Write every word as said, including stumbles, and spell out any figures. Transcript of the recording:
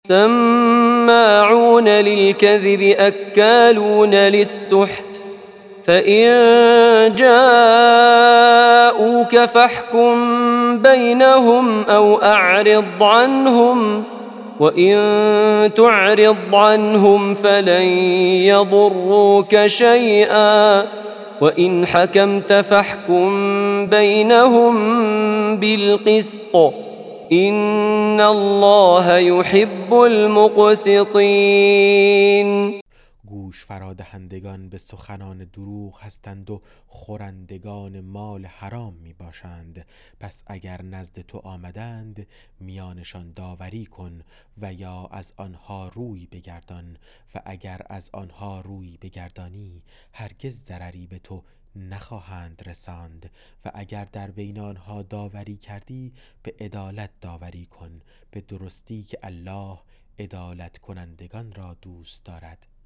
سماعون للكذب أكالون للسحت فإن جاءوك فاحكم بينهم أو أعرض عنهم وإن تعرض عنهم فلن يضروك شيئا وإن حكمت فاحكم بينهم بالقسط إن الله يحب المقسطين. گوش فرادهندگان به سخنان دروغ هستند و خورندگان مال حرام می باشند. پس اگر نزد تو آمدند میانشان داوری کن و یا از آنها روی بگردان و اگر از آنها روی بگردانی هرگز ضرری به تو نخواهند رساند و اگر در بین آنها داوری کردی به عدالت داوری کن، به درستی که الله عدالت کنندگان را دوست دارد.